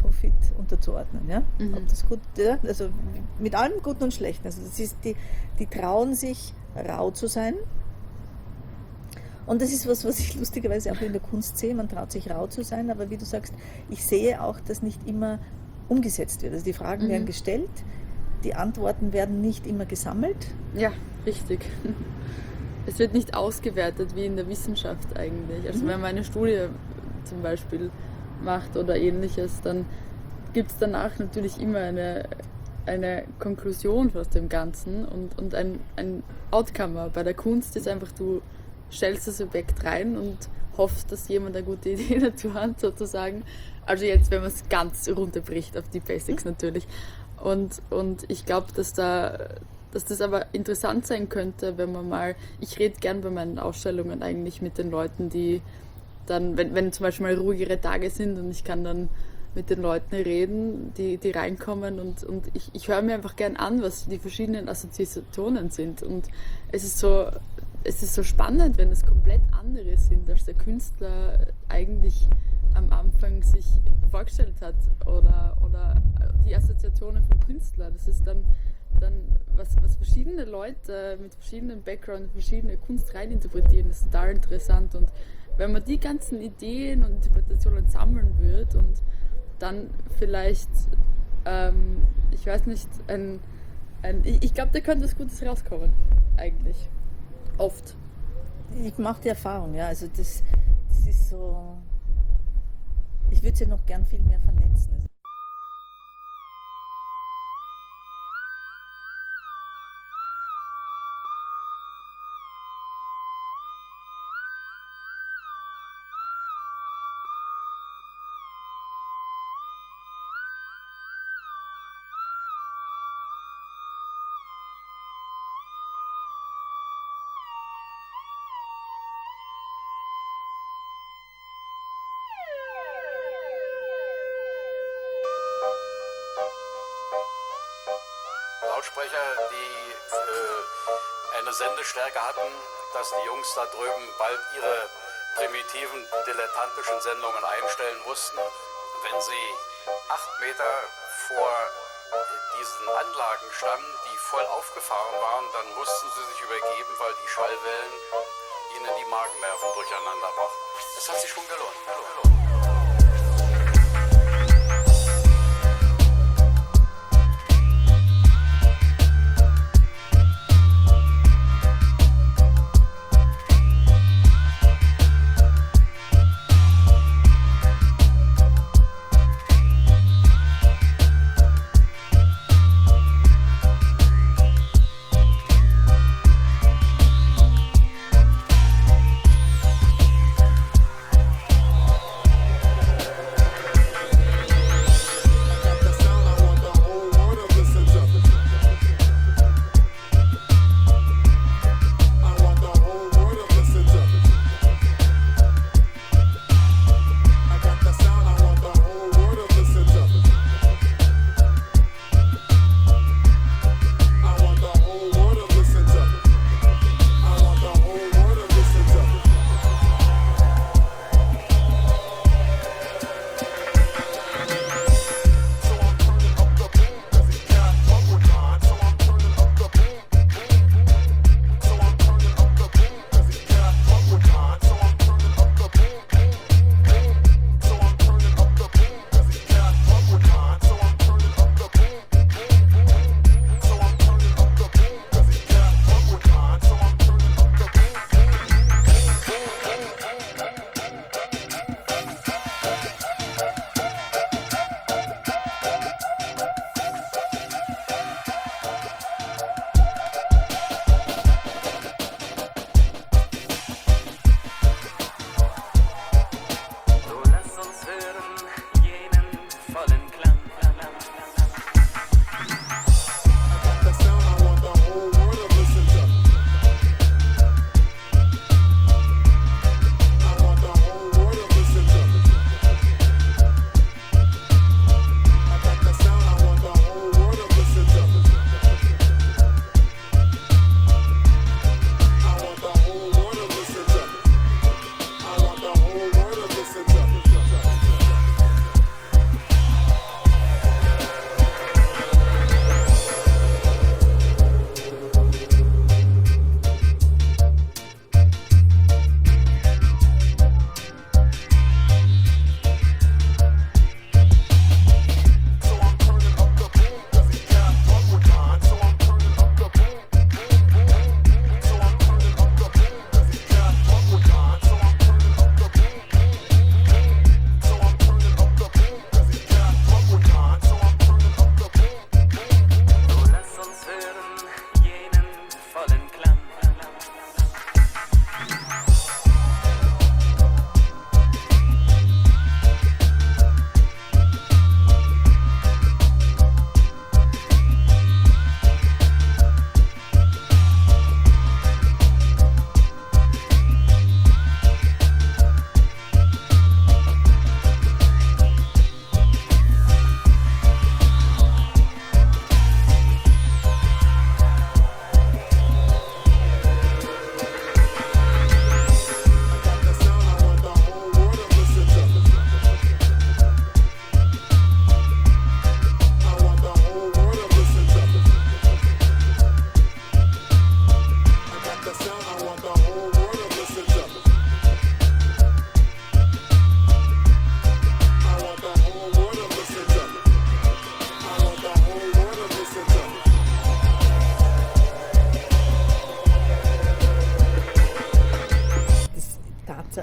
S1: Profit unterzuordnen. Ja? Ob das gut, ja? Also mit allem Guten und Schlechten. Also das ist die trauen sich, rau zu sein. Und das ist was ich lustigerweise auch in der Kunst sehe. Man traut sich, rau zu sein, aber wie du sagst, ich sehe auch, dass nicht immer umgesetzt wird. Also die Fragen werden gestellt, die Antworten werden nicht immer gesammelt.
S2: Ja, richtig. Es wird nicht ausgewertet wie in der Wissenschaft eigentlich. Also wenn man eine Studie zum Beispiel macht oder ähnliches, dann gibt es danach natürlich immer eine Konklusion aus dem Ganzen und ein Outcome. Bei der Kunst ist einfach, du stellst das Objekt rein und hoffst, dass jemand eine gute Idee dazu hat, sozusagen. Also jetzt, wenn man es ganz runterbricht auf die Basics natürlich. Und ich glaube, dass das aber interessant sein könnte, wenn man mal, ich rede gern bei meinen Ausstellungen eigentlich mit den Leuten, die dann, wenn zum Beispiel mal ruhigere Tage sind und ich kann dann mit den Leuten reden, die reinkommen und ich höre mir einfach gern an, was die verschiedenen Assoziationen sind und es ist so spannend, wenn es komplett andere sind, als der Künstler eigentlich am Anfang sich vorgestellt hat oder die Assoziationen vom Künstler. Das ist dann was verschiedene Leute mit verschiedenen Background, verschiedene Kunst reininterpretieren, das ist total interessant. Und wenn man die ganzen Ideen und Interpretationen sammeln wird und dann vielleicht, ich weiß nicht, ich glaube, da könnte was Gutes rauskommen, eigentlich. Oft.
S1: Ich mache die Erfahrung, ja, also das ist so, ich würde es ja noch gern viel mehr vernetzen.
S6: Lautsprecher, die eine Sendestärke hatten, dass die Jungs da drüben bald ihre primitiven, dilettantischen Sendungen einstellen mussten. Wenn sie 8 Meter vor diesen Anlagen standen, die voll aufgefahren waren, dann mussten sie sich übergeben, weil die Schallwellen ihnen die Magennerven durcheinander brachten. Das hat sich schon gelohnt.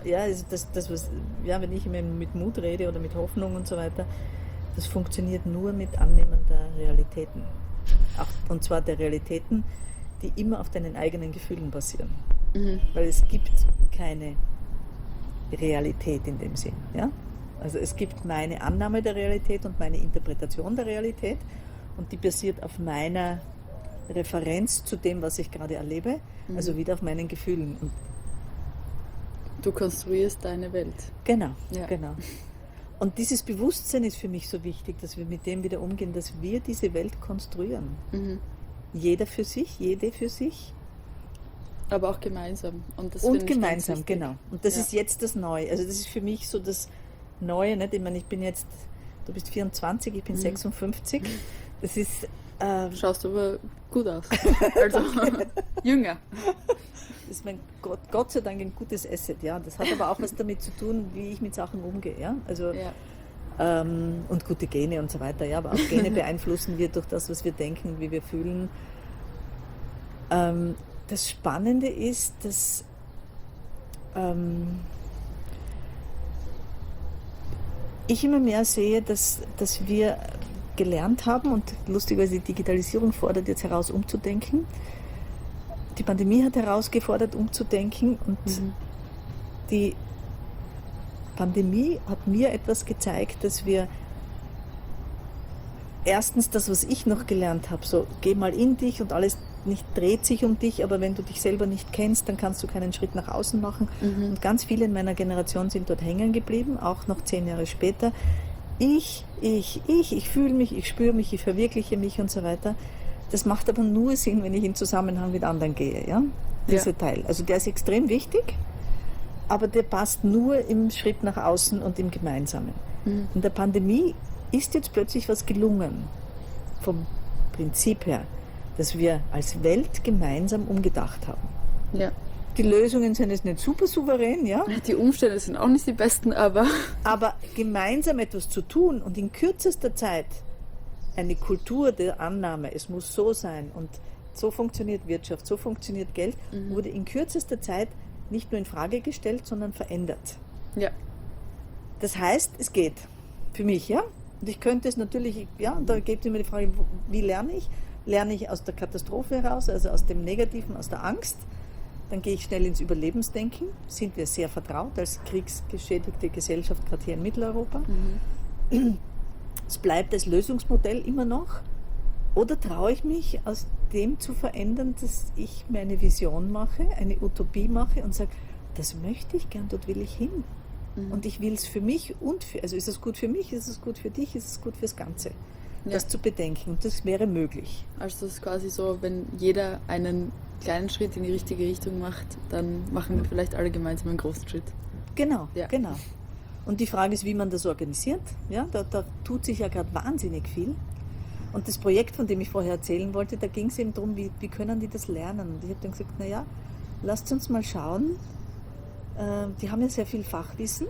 S1: ja, also wenn ich immer mit Mut rede oder mit Hoffnung und so weiter, das funktioniert nur mit Annehmen der Realitäten. Und zwar der Realitäten, die immer auf deinen eigenen Gefühlen basieren. Weil es gibt keine Realität in dem Sinn. Ja? Also es gibt meine Annahme der Realität und meine Interpretation der Realität und die basiert auf meiner Referenz zu dem, was ich gerade erlebe, also wieder auf meinen Gefühlen. Und
S2: Du konstruierst deine Welt.
S1: genau,
S2: Ja.
S1: genau. Und dieses Bewusstsein ist für mich so wichtig, dass wir mit dem wieder umgehen, dass wir diese Welt konstruieren. Jeder für sich, jede für sich.
S2: Aber auch gemeinsam. Und, das
S1: Und
S2: finde ich ganz
S1: gemeinsam,
S2: wichtig.
S1: genau. Und das
S2: Ja.
S1: ist jetzt das Neue. Also das ist für mich so das Neue. Nicht? Ich meine, ich bin jetzt, du bist 24, ich bin 56. Das ist,
S2: Schaust du aber gut aus. Also jünger.
S1: das ist mein Gott sei Dank ein gutes Asset. Ja? Das hat aber auch was damit zu tun, wie ich mit Sachen umgehe. Ja? Also,
S2: Ja.
S1: und gute Gene und so weiter. Ja? Aber auch Gene beeinflussen wir durch das, was wir denken, wie wir fühlen. Das Spannende ist, dass ich immer mehr sehe, dass wir gelernt haben und lustigerweise die Digitalisierung fordert jetzt heraus, umzudenken. Die Pandemie hat herausgefordert, umzudenken und die Pandemie hat mir etwas gezeigt, dass wir erstens das, was ich noch gelernt habe, so geh mal in dich und alles nicht dreht sich um dich, aber wenn du dich selber nicht kennst, dann kannst du keinen Schritt nach außen machen. Und ganz viele in meiner Generation sind dort hängen geblieben, auch noch 10 Jahre später. Ich fühle mich, ich spüre mich, ich verwirkliche mich und so weiter. Das macht aber nur Sinn, wenn ich in Zusammenhang mit anderen gehe. Ja? Dieser Teil. Also der ist extrem wichtig, aber der passt nur im Schritt nach außen und im Gemeinsamen. In der Pandemie ist jetzt plötzlich was gelungen, vom Prinzip her, dass wir als Welt gemeinsam umgedacht haben.
S2: Ja.
S1: Die Lösungen sind jetzt nicht super souverän, ja?
S2: Die Umstände sind auch nicht die besten, aber
S1: Aber gemeinsam etwas zu tun und in kürzester Zeit eine Kultur der Annahme, es muss so sein und so funktioniert Wirtschaft, so funktioniert Geld, wurde in kürzester Zeit nicht nur in Frage gestellt, sondern verändert.
S2: ja.
S1: Das heißt, es geht. Für mich, ja? Und ich könnte es natürlich, ja, da geht immer die Frage, wie lerne ich? Lerne ich aus der Katastrophe heraus, also aus dem Negativen, aus der Angst? Dann gehe ich schnell ins Überlebensdenken. Sind wir sehr vertraut als kriegsgeschädigte Gesellschaft, gerade hier in Mitteleuropa. Es bleibt als Lösungsmodell immer noch. Oder traue ich mich, aus dem zu verändern, dass ich mir eine Vision mache, eine Utopie mache und sage, das möchte ich gern, dort will ich hin. Und ich will es für mich und für, also ist es gut für mich, ist es gut für dich, ist es gut fürs Ganze.
S2: Ja.
S1: Das zu bedenken, und das wäre möglich.
S2: Also das ist quasi so, wenn jeder einen kleinen Schritt in die richtige Richtung macht, dann machen wir vielleicht alle gemeinsam einen großen Schritt.
S1: Genau,
S2: Ja.
S1: genau. Und die Frage ist, wie man das organisiert. Ja, da tut sich ja gerade wahnsinnig viel. Und das Projekt, von dem ich vorher erzählen wollte, da ging es eben darum, wie können die das lernen. Und ich habe dann gesagt, naja, lasst uns mal schauen. Die haben ja sehr viel Fachwissen.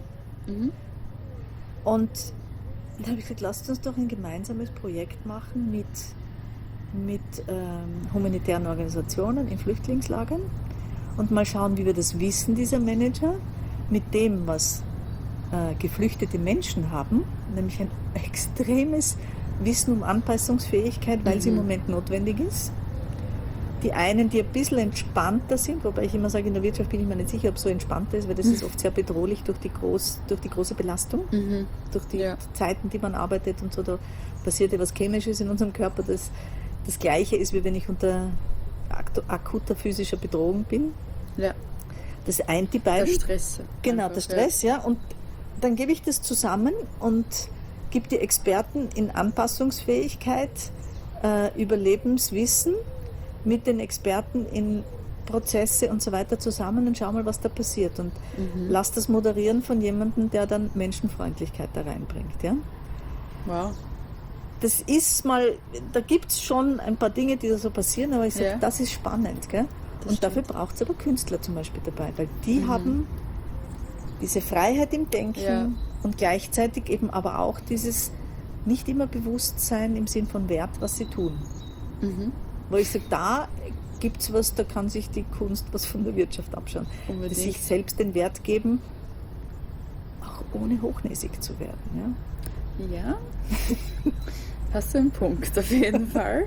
S1: Und dann habe ich gesagt, lasst uns doch ein gemeinsames Projekt machen mit humanitären Organisationen in Flüchtlingslagern und mal schauen, wie wir das Wissen dieser Manager mit dem, was geflüchtete Menschen haben, nämlich ein extremes Wissen um Anpassungsfähigkeit, weil sie im Moment notwendig ist. Die einen, die ein bisschen entspannter sind, wobei ich immer sage, in der Wirtschaft bin ich mir nicht sicher, ob es so entspannter ist, weil das ist oft sehr bedrohlich durch die große Belastung, durch die Zeiten, die man arbeitet und so. Da passiert ja was Chemisches in unserem Körper, das Gleiche ist, wie wenn ich unter akuter physischer Bedrohung bin.
S2: Ja.
S1: Das eint die beiden.
S2: Der Stress.
S1: Genau,
S2: Einfach,
S1: der Stress, ja. Und dann gebe ich das zusammen und gebe die Experten in Anpassungsfähigkeit, Überlebenswissen mit den Experten in Prozesse und so weiter zusammen und schau mal, was da passiert. Und lass das moderieren von jemandem, der dann Menschenfreundlichkeit da reinbringt. Ja?
S2: Wow.
S1: Das ist mal, da gibt es schon ein paar Dinge, die da so passieren, aber ich sage,
S2: Ja.
S1: das ist spannend. Gell? Und dafür braucht es aber Künstler zum Beispiel dabei, weil die haben diese Freiheit im Denken
S2: Ja.
S1: und gleichzeitig eben aber auch dieses nicht immer Bewusstsein im Sinn von Wert, was sie tun. Wo ich sage, da gibt es was, da kann sich die Kunst was von der Wirtschaft abschauen.
S2: Unbedingt.
S1: Sich selbst den Wert geben, auch ohne hochnäsig zu werden. Ja?
S2: Ja, hast du einen Punkt, auf jeden Fall.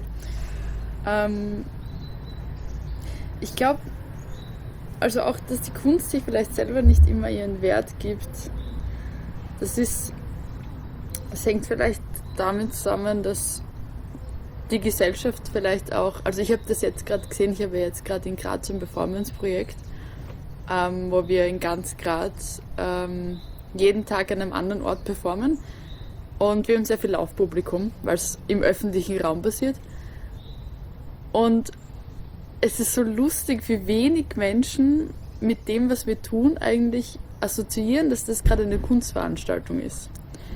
S2: Ich glaube, also auch, dass die Kunst sich vielleicht selber nicht immer ihren Wert gibt, das hängt vielleicht damit zusammen, dass die Gesellschaft vielleicht auch, also ich habe das jetzt gerade gesehen, ich habe jetzt gerade in Graz ein Performance-Projekt, wo wir in ganz Graz jeden Tag an einem anderen Ort performen und wir haben sehr viel Laufpublikum, weil es im öffentlichen Raum passiert und es ist so lustig, wie wenig Menschen mit dem, was wir tun, eigentlich assoziieren, dass das gerade eine Kunstveranstaltung ist.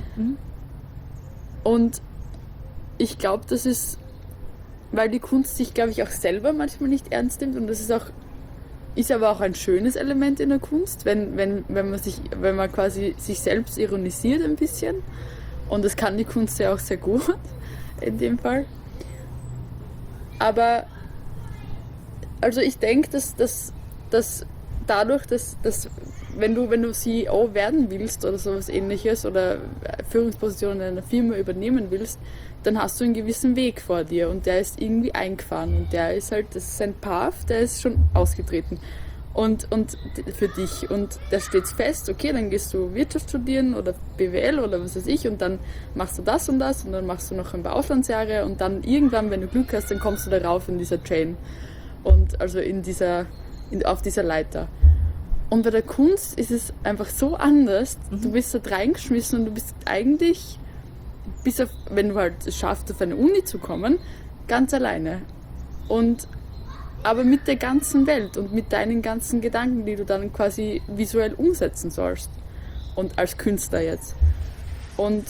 S2: Und ich glaube, das ist, weil die Kunst sich, glaube ich, auch selber manchmal nicht ernst nimmt und das ist aber auch ein schönes Element in der Kunst, wenn man quasi sich selbst ironisiert ein bisschen und das kann die Kunst ja auch sehr gut in dem Fall. Aber also ich denke, dass dadurch, dass wenn du CEO werden willst oder sowas ähnliches oder Führungspositionen in einer Firma übernehmen willst, dann hast du einen gewissen Weg vor dir und der ist irgendwie eingefahren und das ist ein Path, der ist schon ausgetreten und für dich und da steht fest, okay, dann gehst du Wirtschaft studieren oder BWL oder was weiß ich und dann machst du das und dann machst du noch ein paar Auslandsjahre und dann irgendwann, wenn du Glück hast, dann kommst du da rauf in dieser Chain und also auf dieser Leiter. Und bei der Kunst ist es einfach so anders. Du bist da reingeschmissen und du bist eigentlich, bis auf, wenn du halt es schaffst, auf eine Uni zu kommen, ganz alleine. Aber mit der ganzen Welt und mit deinen ganzen Gedanken, die du dann quasi visuell umsetzen sollst. Und als Künstler jetzt. Und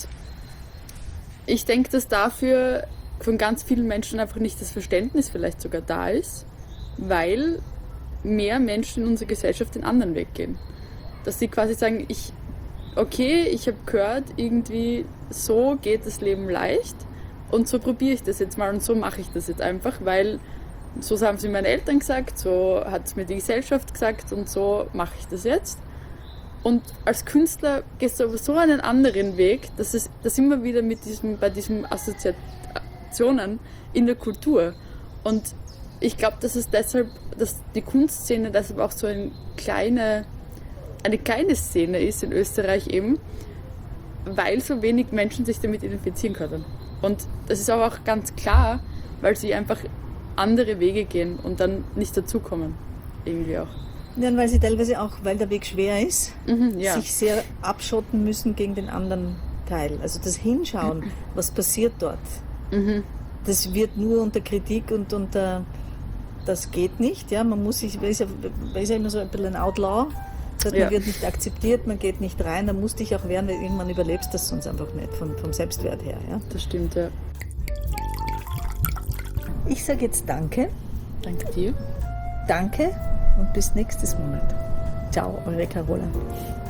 S2: ich denke, dass dafür von ganz vielen Menschen einfach nicht das Verständnis vielleicht sogar da ist, weil mehr Menschen in unserer Gesellschaft den anderen Weg gehen. Dass sie quasi sagen, ich habe gehört, irgendwie so geht das Leben leicht und so probiere ich das jetzt mal und so mache ich das jetzt einfach, weil so haben es mir meine Eltern gesagt, so hat es mir die Gesellschaft gesagt und so mache ich das jetzt. Und als Künstler gehst du aber so einen anderen Weg, dass sind wir wieder bei diesen Assoziationen in der Kultur. Und ich glaube, dass die Kunstszene deshalb auch so eine kleine Szene ist in Österreich eben, weil so wenig Menschen sich damit identifizieren können. Und das ist aber auch ganz klar, weil sie einfach andere Wege gehen und dann nicht dazukommen. Irgendwie auch.
S1: Ja, weil sie teilweise auch, weil der Weg schwer ist,
S2: Ja.
S1: sich sehr abschotten müssen gegen den anderen Teil. Also das Hinschauen, was passiert dort, das wird nur unter Kritik und unter das geht nicht. Ja, man ist ja immer so ein bisschen ein Outlaw. Das heißt, man wird nicht akzeptiert, man geht nicht rein, da musst du dich auch wehren, weil irgendwann überlebst das sonst einfach nicht vom Selbstwert her. Ja?
S2: Das stimmt, ja.
S1: Ich sage jetzt Danke.
S2: Danke dir.
S1: Danke und bis nächstes Monat. Ciao, eure Carola.